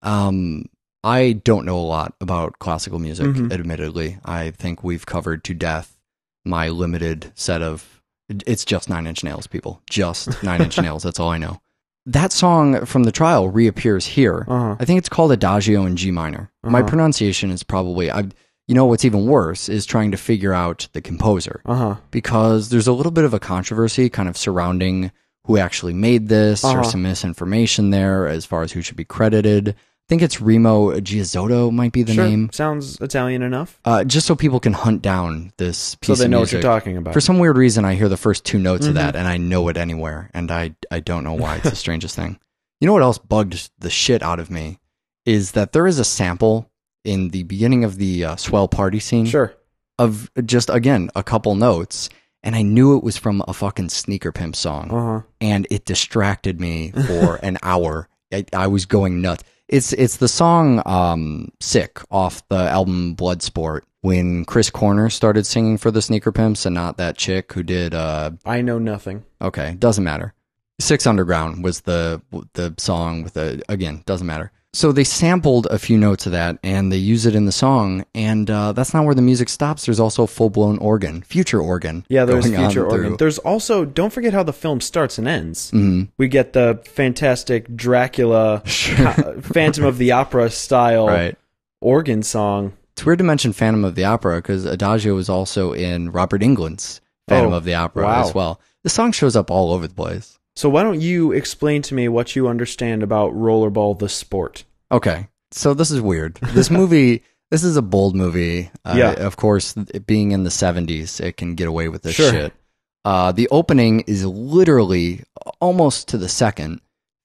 I don't know a lot about classical music, Mhm. admittedly. I think we've covered to death my limited set of... It's just Nine Inch Nails, people. Just Nine Inch Nails. That's all I know. That song from the trial reappears here. Uh-huh. I think it's called Adagio in G minor. My Uh-huh. pronunciation is probably... You know what's even worse is trying to figure out the composer. Uh-huh. Because there's a little bit of a controversy kind of surrounding who actually made this, or Uh-huh. some misinformation there as far as who should be credited. I think it's Remo Giazzotto might be the Sure, name. sounds Italian enough, Just so people can hunt down this so piece they of know music. what you're talking about. For some weird reason, I hear the first two notes of Mm-hmm. that, and I know it anywhere, and I don't know why. It's the strangest thing. You know what else bugged the shit out of me? Is that there is a sample in the beginning of the Swell Party scene Sure. of just, again, a couple notes, and I knew it was from a fucking Sneaker Pimp song, Uh-huh. and it distracted me for an hour. I was going nuts. It's the song Sick off the album Bloodsport, when Chris Corner started singing for the Sneaker Pimps and not that chick who did I know nothing. okay, doesn't matter. Six Underground was the song with the, again, doesn't matter. So they sampled a few notes of that and they use it in the song, and that's not where the music stops. There's also full-blown organ, future organ. Yeah, there's going on future organ. through. There's also, don't forget how the film starts and ends. Mhm. We get the fantastic Dracula, Phantom of the Opera style Right. organ song. It's weird to mention Phantom of the Opera because Adagio was also in Robert Englund's Phantom Oh, of the Opera wow. as well. The song shows up all over the place. So why don't you explain to me what you understand about Rollerball the sport? Okay, so this is weird. This movie, this is a bold movie. Yeah. Of course, it being in the 70s, it can get away with this Sure. shit. The opening is literally almost to the second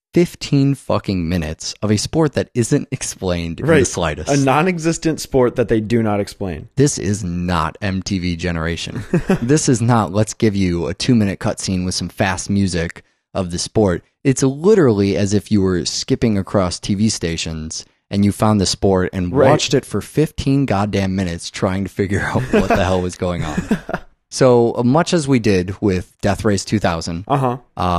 15 fucking minutes of a sport that isn't explained in the slightest. A non-existent sport that they do not explain. This is not MTV Generation. This is not, let's give you a 2-minute cutscene with some fast music of the sport. It's literally as if you were skipping across TV stations and you found the sport and Right. watched it for 15 goddamn minutes trying to figure out what the hell was going on. So much as we did with Death Race 2000, Uh-huh.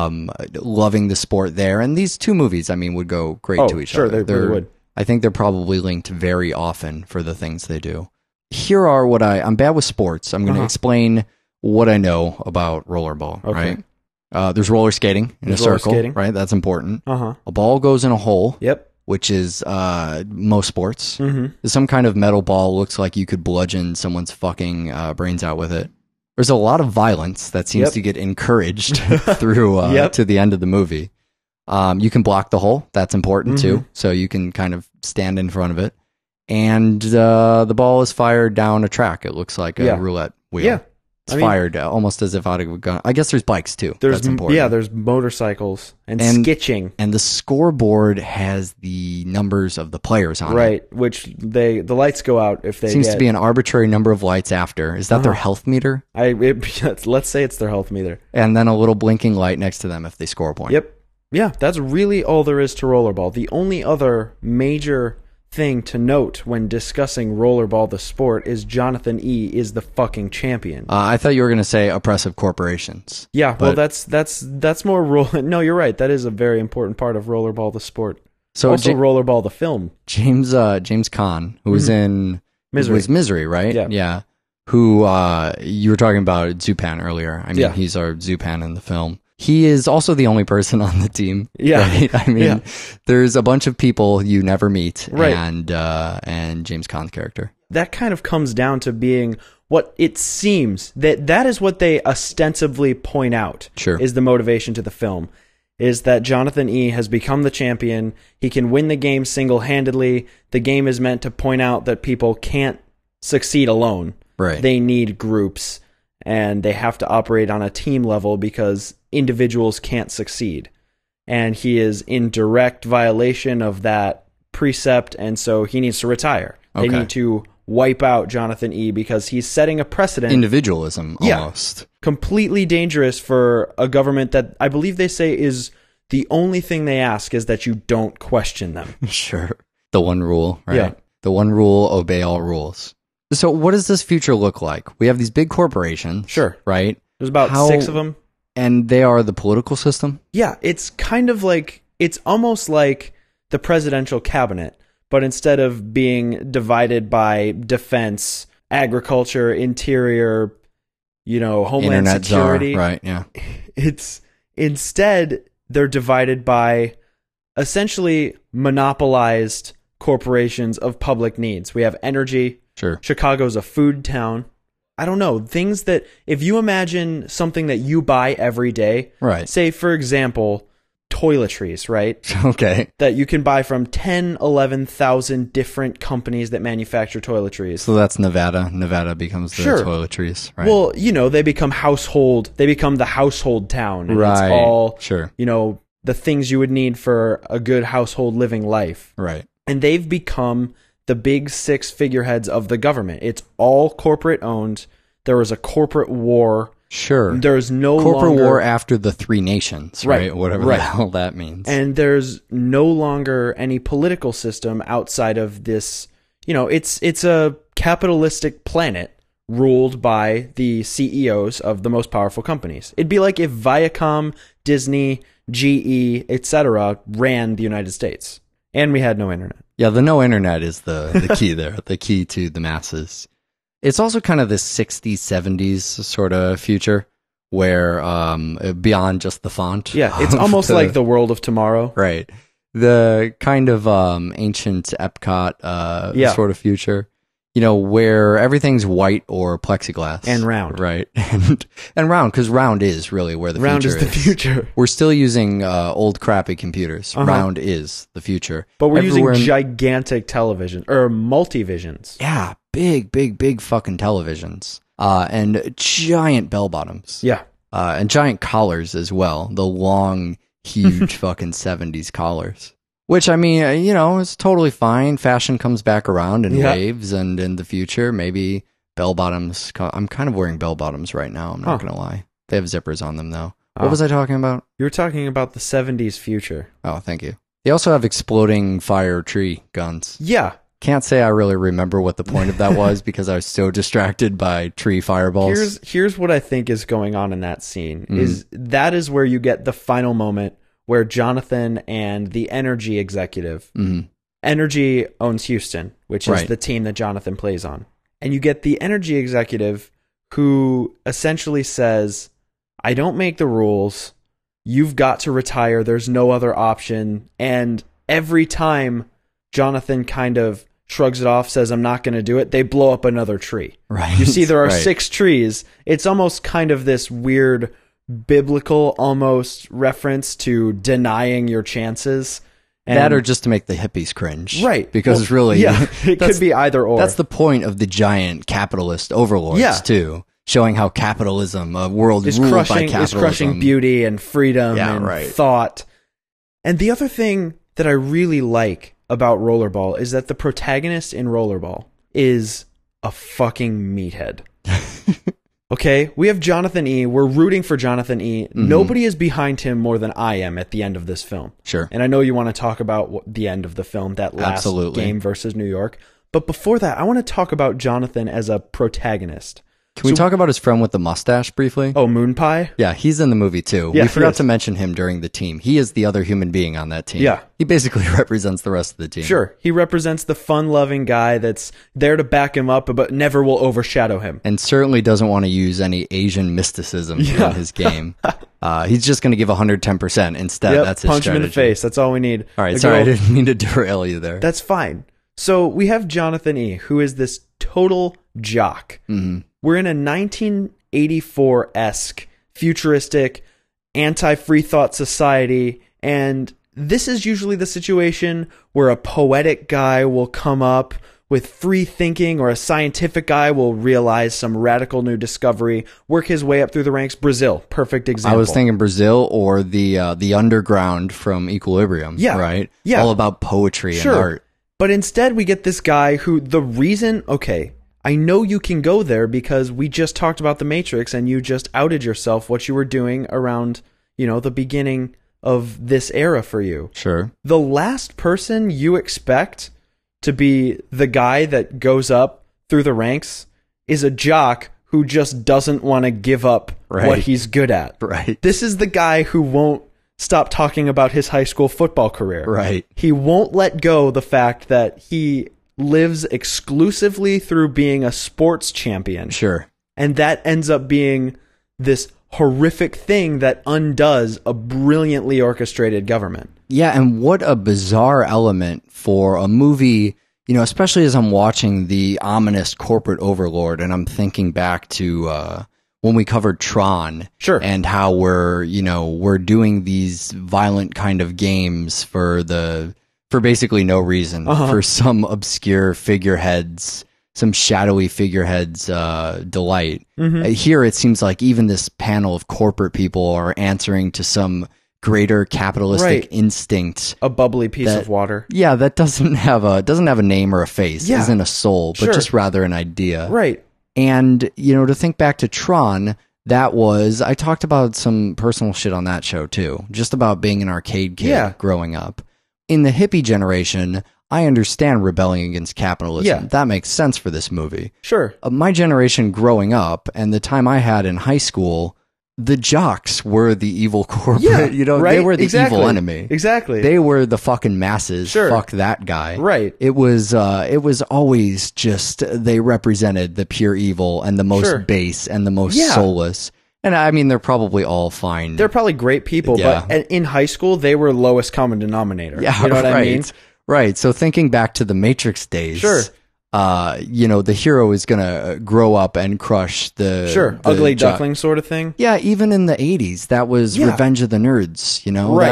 loving the sport there, and these two movies, I mean, would go great Oh, to each sure, other. they really would. I think they're probably linked very often for the things they do. Here are what I'm bad with sports. I'm going to Uh-huh. explain what I know about rollerball, Okay. right? There's roller skating in There's a roller circle, skating. right? That's important. Uh-huh. A ball goes in a hole, Yep. which is most sports. Mm-hmm. Some kind of metal ball looks like you could bludgeon someone's fucking brains out with it. There's a lot of violence that seems Yep. to get encouraged through Yep. to the end of the movie. You can block the hole. That's important Mm-hmm. too. So you can kind of stand in front of it. And the ball is fired down a track. It looks like a Yeah. roulette wheel. Yeah. It's I mean- fired almost as if out of a gun. I guess there's bikes too. There's That's important. yeah, there's motorcycles and And- skitching. And the scoreboard has the numbers of the players on it. Right, which the lights go out if they Seems get, to be an arbitrary number of lights after. Is that their health meter? let's say it's their health meter. And then a little blinking light next to them if they score a point. Yep. Yeah, that's really all there is to rollerball. The only other major thing to note when discussing rollerball the sport is Jonathan E is the fucking champion. I thought you were going to say oppressive corporations. Yeah, well but- that's more roll. No, you're right. That is a very important part of rollerball the sport. So Also, Ja- rollerball the film. James Caan, who was in Misery. was Misery, right? Yeah. Who you were talking about Zupan earlier. I mean, Yeah. he's our Zupan in the film. He is also the only person on the team. Yeah. Right? I mean, Yeah. there's a bunch of people you never meet, Right. and James Caan's character. That kind of comes down to being what it seems that is what they ostensibly point out. Sure. Is the motivation to the film. Is that Jonathan E. has become the champion. He can win the game single-handedly. The game is meant to point out that people can't succeed alone. Right. They need groups, and they have to operate on a team level because individuals can't succeed. And he is in direct violation of that precept, and so he needs to retire. They Okay. need to wipe out Jonathan E. because he's setting a precedent. Individualism, Yeah. almost. Completely dangerous for a government that I believe they say is the only thing they ask is that you don't question them. Sure. The one rule, right? Yeah. The one rule, obey all rules. So what does this future look like? We have these big corporations. Sure. Right? There's about How- 6 of them. And they are the political system? Yeah, it's kind of like, it's almost like the presidential cabinet, but instead of being divided by defense, agriculture, interior, homeland Internet security, czar, right, yeah. it's instead they're divided by essentially monopolized corporations of public needs. We have energy. Sure. Chicago's a food town. I don't know, things that, if you imagine something that you buy every day, Right. say, for example, toiletries, right? Okay. That you can buy from 10, 11,000 different companies that manufacture toiletries. So that's Nevada. Nevada becomes the Sure. toiletries, right? Well, they become the household town. And right. It's all, Sure. the things you would need for a good household living life. Right. And they've become the big 6 figureheads of the government. It's all corporate owned. There was a corporate war. Sure. There's no corporate longer, war after the 3 nations, right? Right, Whatever right. the hell that means. and there's no longer any political system outside of this. It's a capitalistic planet ruled by the CEOs of the most powerful companies. It'd be like if Viacom, Disney, GE, etc. ran the United States, and we had no internet. Yeah, the no internet is the key there, the key to the masses. It's also kind of this 60s, 70s sort of future where beyond just the font. Yeah, it's almost like the world of tomorrow. Right. The kind of ancient Epcot sort of future. Where everything's white or plexiglass. And round. Right. And round, because round is really where the Round future is the future. We're still using old crappy computers. Uh-huh. Round is the future. But we're Everywhere using gigantic television, or multivisions. Yeah, big fucking televisions. And giant bell bottoms. Yeah. And giant collars as well. The long, huge fucking 70s collars. Which, I mean, is totally fine. Fashion comes back around in waves, and in the future, maybe bell bottoms. I'm kind of wearing bell bottoms right now. I'm not going to lie. They have zippers on them, though. What was I talking about? You were talking about the 70s future. Oh, thank you. They also have exploding fire tree guns. Yeah. Can't say I really remember what the point of that was because I was so distracted by tree fireballs. Here's what I think is going on in that scene. That is where you get the final moment where Jonathan and the Energy executive, Energy owns Houston, which is Right. the team that Jonathan plays on. And you get the Energy executive who essentially says, I don't make the rules. You've got to retire. There's no other option. And every time Jonathan kind of shrugs it off, says, I'm not going to do it, they blow up another tree. Right. You see, there are Right. 6 trees. It's almost kind of this weird biblical almost reference to denying your chances. And That or just to make the hippies cringe. right. Because Well, really, yeah, it that's- could be either or. That's the point of the giant capitalist overlords, Yeah. too. Showing how capitalism, a world is ruled by crushing capitalism. is crushing beauty and freedom Yeah, and right. thought. And the other thing that I really like about Rollerball is that the protagonist in Rollerball is a fucking meathead. Okay, we have Jonathan E. We're rooting for Jonathan E. Nobody is behind him more than I am at the end of this film. Sure. And I know you want to talk about the end of the film, that last Absolutely. game versus New York. But before that, I want to talk about Jonathan as a protagonist. Can we talk about his friend with the mustache briefly? Oh, Moon Pie? Yeah, he's in the movie too. Yeah, we he forgot is. to mention him during the team. He is the other human being on that team. Yeah. He basically represents the rest of the team. Sure. He represents the fun-loving guy that's there to back him up, but never will overshadow him. And certainly doesn't want to use any Asian mysticism Yeah. in his game. He's just going to give 110% instead. Yep, That's his punch him in the strategy. face. That's all we need. All right, The sorry, I girl- didn't mean to derail you there. That's fine. So we have Jonathan E., who is this total jock. Mm-hmm. We're in a 1984-esque, futuristic, anti-free thought society, and this is usually the situation where a poetic guy will come up with free thinking, or a scientific guy will realize some radical new discovery, work his way up through the ranks. Brazil, perfect example. I was thinking Brazil or the underground from Equilibrium. Yeah. Right? Yeah. All about poetry and art. But instead, we get this guy who, the reason, okay, I know you can go there because we just talked about The Matrix and you just outed yourself what you were doing around, the beginning of this era for you. Sure. The last person you expect to be the guy that goes up through the ranks is a jock who just doesn't want to give up Right. what he's good at. Right. This is the guy who won't stop talking about his high school football career. Right. He won't let go the fact that he lives exclusively through being a sports champion. Sure. And that ends up being this horrific thing that undoes a brilliantly orchestrated government. Yeah, and what a bizarre element for a movie, especially as I'm watching the ominous corporate overlord, and I'm thinking back to when we covered Tron. Sure. And how we're doing these violent kind of games for basically no reason, for some obscure figureheads, some shadowy figureheads delight. Here it seems like even this panel of corporate people are answering to some greater capitalistic Right. instinct. A bubbly piece That- of water. Yeah, that doesn't have a name or a face, Yeah. isn't a soul, but Sure. just rather an idea. Right. And, to think back to Tron, I talked about some personal shit on that show too, just about being an arcade kid Yeah. growing up. In the hippie generation, I understand rebelling against capitalism. Yeah. That makes sense for this movie. Sure. My generation growing up and the time I had in high school, the jocks were the evil corporate, Yeah. they right? were the Exactly. evil enemy. Exactly. They were the fucking masses. Sure. Fuck that guy. Right. It was always just they represented the pure evil and the most Sure. base and the most Yeah. soulless. And I mean, they're probably all fine. They're probably great people, Yeah. but in high school, they were lowest common denominator. yeah, You know what right. I mean? Right. So thinking back to the Matrix days, Sure. The hero is gonna grow up and crush the Sure. the Ugly jock. duckling sort of thing. Yeah, even in the 80s, that was Yeah. Revenge of the Nerds, Right.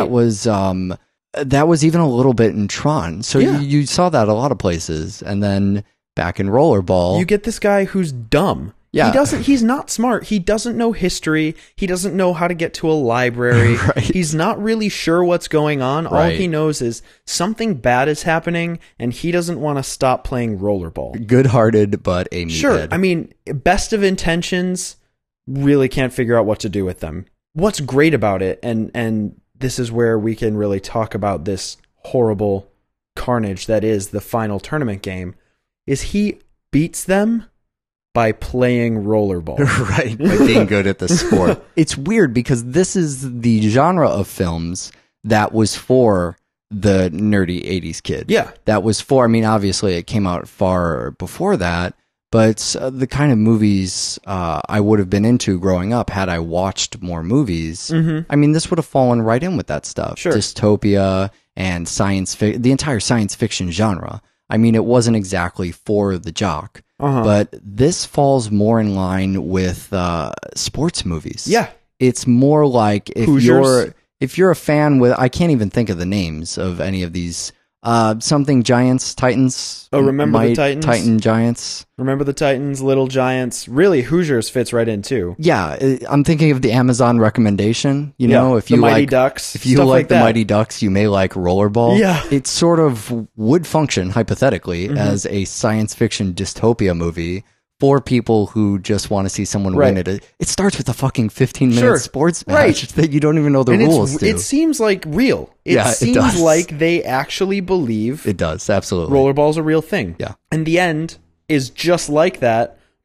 That was even a little bit in Tron. So Yeah. you saw that a lot of places. And then back in Rollerball, You get this guy who's dumb. Yeah. He's not smart. He doesn't know history. He doesn't know how to get to a library. Right. He's not really sure what's going on. All Right. he knows is something bad is happening and he doesn't want to stop playing rollerball. good-hearted, but a meathead. Sure. I mean, best of intentions, really can't figure out what to do with them. What's great about it, and this is where we can really talk about this horrible carnage that is the final tournament game, is he beats them by playing rollerball. right, by being good at the sport. It's weird because this is the genre of films that was for the nerdy 80s kid. Yeah. That was for, I mean, obviously it came out far before that, but the kind of movies I would have been into growing up had I watched more movies. I mean, this would have fallen right in with that stuff. Sure. Dystopia and the entire science fiction genre. I mean, it wasn't exactly for the jock. But this falls more in line with sports movies. Yeah. It's more like Hoosiers. if you're a fan with, I can't even think of the names of any of these. Something Giants, Titans. Oh, remember the Might, Titans? Titan Giants. Remember the Titans, Little Giants. Really, Hoosiers fits right in too. Yeah, I'm thinking of the Amazon recommendation. You know, if the you Mighty like Ducks, if you stuff like like the that. Mighty Ducks, you may like Rollerball. Yeah. It sort of would function hypothetically Mm-hmm. as a science fiction dystopia movie for people who just want to see someone win Right. it. It starts with a fucking 15-minute Sure. sports match Right. that you don't even know the And rules to. it seems like real. It Yeah, it seems does. like they actually believe It does, absolutely. rollerball's a real thing. Yeah. And the end is just like that,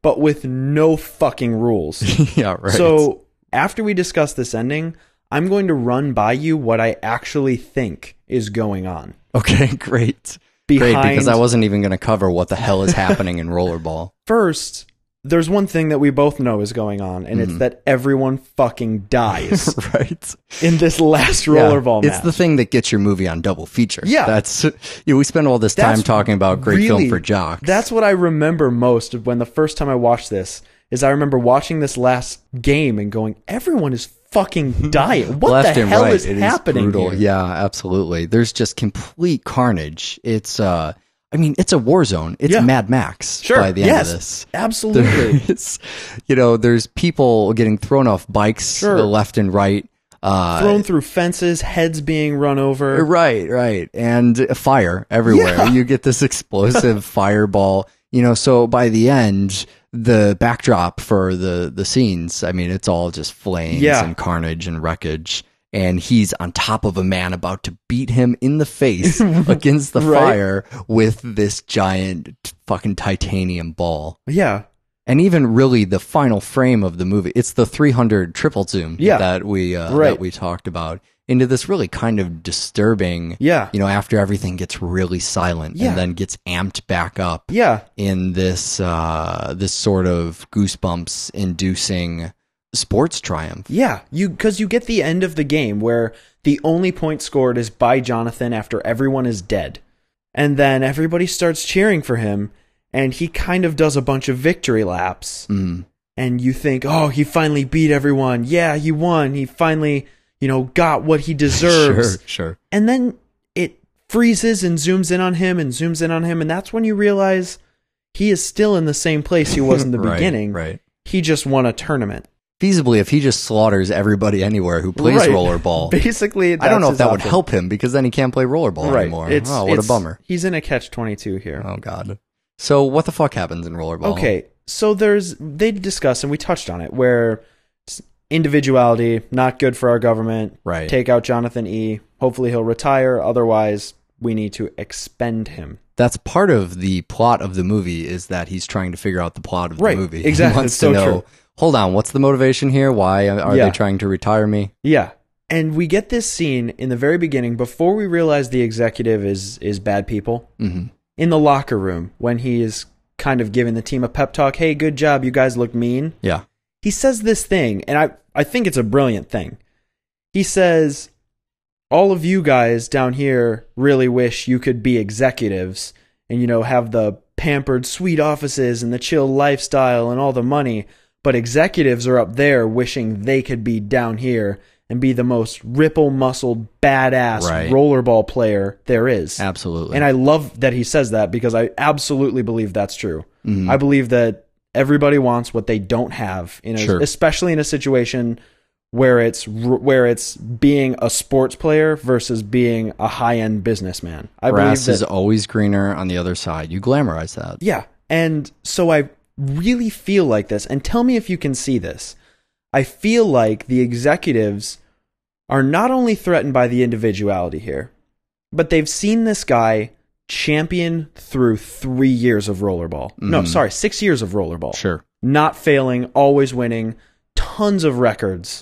but with no fucking rules. Yeah, right. So after we discuss this ending, I'm going to run by you what I actually think is going on. Okay, great. Great, because I wasn't even going to cover what the hell is happening in Rollerball. First, there's one thing that we both know is going on, and it's that everyone fucking dies Right. in this last Rollerball match. It's the thing that gets your movie on double feature. Yeah. That's, we spend all this time That's talking about great film really- for jocks. That's what I remember most of when the first time I watched this, is I remember watching this last game and going, everyone is fucking dying. What left the and hell right. is It happening brutal. here? Yeah, absolutely. There's just complete carnage. It's it's a war zone. It's Yeah. Mad Max Sure. by the end of this. Absolutely. There's, there's people getting thrown off bikes Sure. left and right. Thrown through fences, heads being run over. Right. And fire everywhere. Yeah. You get this explosive fireball. So by the end, the backdrop for the scenes, it's all just flames and carnage and wreckage. And he's on top of a man about to beat him in the face against the Right. fire with this giant fucking titanium ball. Yeah. And even really the final frame of the movie, it's the 300 triple zoom that we talked about, into this really kind of disturbing, after everything gets really silent and then gets amped back up in this this sort of goosebumps inducing sports triumph. Yeah, because you get the end of the game where the only point scored is by Jonathan after everyone is dead. And then everybody starts cheering for him, and he kind of does a bunch of victory laps. Mm. And you think, oh, he finally beat everyone. Yeah, he won. He finally, got what he deserves. Sure. And then it freezes and zooms in on him and zooms in on him, and that's when you realize he is still in the same place he was in the beginning. Right. He just won a tournament. Feasibly, if he just slaughters everybody anywhere who plays rollerball. Basically, I don't know if that would option. help him, because then he can't play rollerball anymore. What a bummer. He's in a catch-22 here. Oh, God. So what the fuck happens in rollerball? Okay, so they discuss, and we touched on it, where individuality, not good for our government. Right. Take out Jonathan E. Hopefully he'll retire. Otherwise, we need to expend him. That's part of the plot of the movie, is that he's trying to figure out the plot of the movie. Exactly. He wants It's so to know, true. hold on, what's the motivation here? Why are they trying to retire me? Yeah. And we get this scene in the very beginning, before we realize the executive is bad people, in the locker room, when he is kind of giving the team a pep talk. Hey, good job. You guys look mean. Yeah. He says this thing, and I think it's a brilliant thing. He says, all of you guys down here really wish you could be executives and, have the pampered sweet offices and the chill lifestyle and all the money. But executives are up there wishing they could be down here and be the most ripple-muscled, badass rollerball player there is. Absolutely. And I love that he says that, because I absolutely believe that's true. Mm-hmm. I believe that everybody wants what they don't have, especially in a situation where it's being a sports player versus being a high-end businessman. I Grass believe is always greener on the other side. You glamorize that. Yeah. And so I really feel like this, and tell me if you can see this. I feel like the executives are not only threatened by the individuality here, but they've seen this guy champion through 3 years of rollerball. No, sorry, 6 years of rollerball. Sure. Not failing, always winning, tons of records.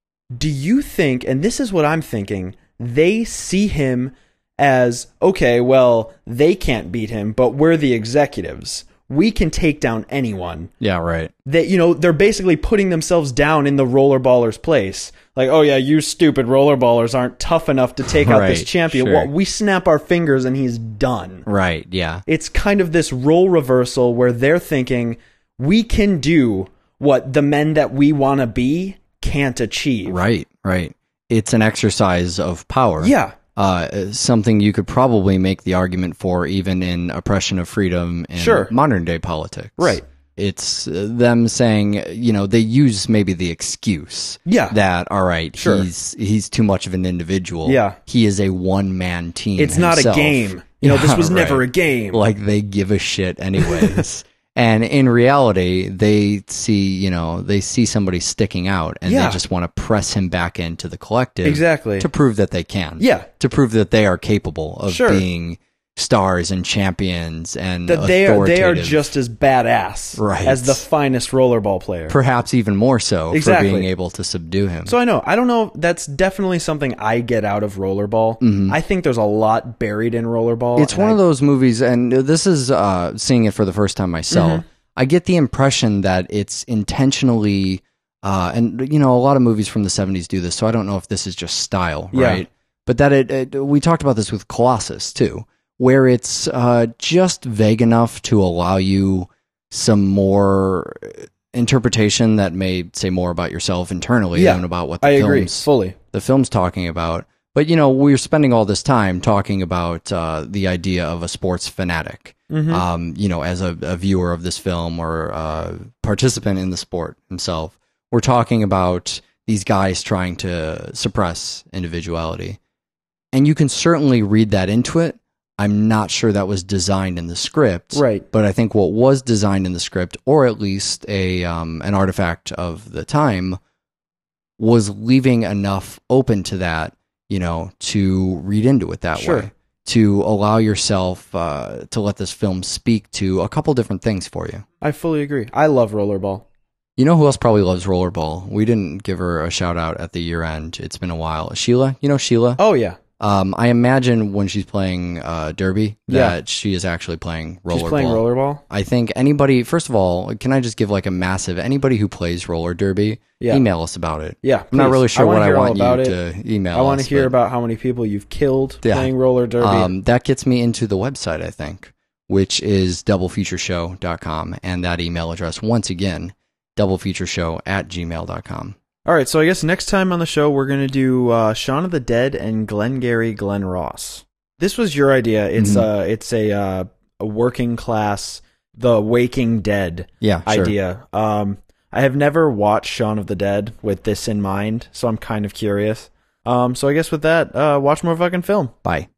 Do you think, and this is what I'm thinking, they see him as, okay, well, they can't beat him, but we're the executives. We can take down anyone. Yeah, right. That, they're basically putting themselves down in the rollerballer's place. Like, oh yeah, you stupid rollerballers aren't tough enough to take out this champion. Sure. Well, we snap our fingers and he's done. Right, yeah. It's kind of this role reversal where they're thinking, we can do what the men that we want to be can't achieve. Right. It's an exercise of power. Yeah. Something you could probably make the argument for even in oppression of freedom in modern day politics. Right. It's them saying, they use maybe the excuse that, all right, he's too much of an individual. Yeah. He is a one-man team It's himself. not a game. This was never a game. Like, they give a shit anyways. And in reality, they see somebody sticking out, and they just want to press him back into the collective. Exactly. To prove that they can. Yeah. To prove that they are capable of being stars and champions and That they are authoritative- just as badass Right. as the finest rollerball player. perhaps even more so Exactly. for being able to subdue him. So I don't know. That's definitely something I get out of rollerball. I think there's a lot buried in rollerball. Mm-hmm. It's one of those movies, and this is seeing it for the first time myself. I get the impression that it's intentionally, and you know, a lot of movies from the 70s do this, so I don't know if this is just style, Yeah. right? But that we talked about this with Colossus too, where it's just vague enough to allow you some more interpretation that may say more about yourself internally than about what the I agree film's fully. the film's talking about. But, you know, we're spending all this time talking about the idea of a sports fanatic, you know, as a viewer of this film or a participant in the sport himself. We're talking about these guys trying to suppress individuality. And you can certainly read that into it. I'm not sure that was designed in the script. Right. But I think what was designed in the script, or at least an artifact of the time, was leaving enough open to that, you know, to read into it that Sure. way, to allow yourself to let this film speak to a couple different things for you. I fully agree. I love rollerball. You know who else probably loves rollerball? We didn't give her a shout out at the year end. It's been a while. Sheila, you know Sheila? Oh yeah, I imagine when she's playing Derby Yeah. that she is actually playing rollerball. she's playing rollerball. I think anybody, first of all, can I just give like a massive, anybody who plays roller derby, Yeah. email us about it. Yeah, I'm not please. really sure wanna what I hear all want you about it. to email I want us, to hear but, about how many people you've killed Yeah. playing roller derby. that gets me into the website, I think, which is doublefeatureshow.com. And that email address, once again, doublefeatureshow@gmail.com. All right, so I guess next time on the show we're gonna do Shaun of the Dead and Glengarry Glen Ross. This was your idea. It's a working class, The Waking Dead Yeah, sure. idea. I have never watched Shaun of the Dead with this in mind, so I'm kind of curious. So I guess with that, watch more fucking film. Bye.